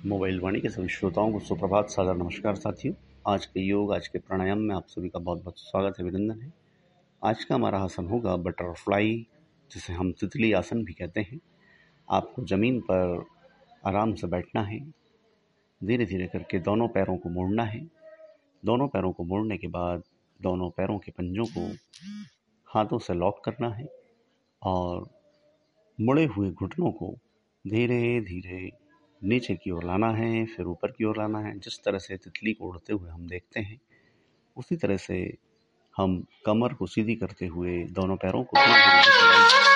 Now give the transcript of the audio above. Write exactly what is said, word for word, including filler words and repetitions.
Mobile वाणी के सभी श्रोताओं को सुप्रभात, सादर नमस्कार साथियों। आज के योग, आज के प्राणायाम में आप सभी का बहुत बहुत स्वागत है, अभिनंदन है। आज का हमारा आसन होगा बटरफ्लाई, जिसे हम तितली आसन भी कहते हैं। आपको ज़मीन पर आराम से बैठना है। धीरे धीरे करके दोनों पैरों को मोड़ना है। दोनों पैरों को मोड़ने के बाद दोनों पैरों के पंजों को हाथों से लॉक करना है और मुड़े हुए घुटनों को धीरे धीरे नीचे की ओर लाना है, फिर ऊपर की ओर लाना है। जिस तरह से तितली को उड़ते हुए हम देखते हैं, उसी तरह से हम कमर को सीधी करते हुए दोनों पैरों को धीरे धीरे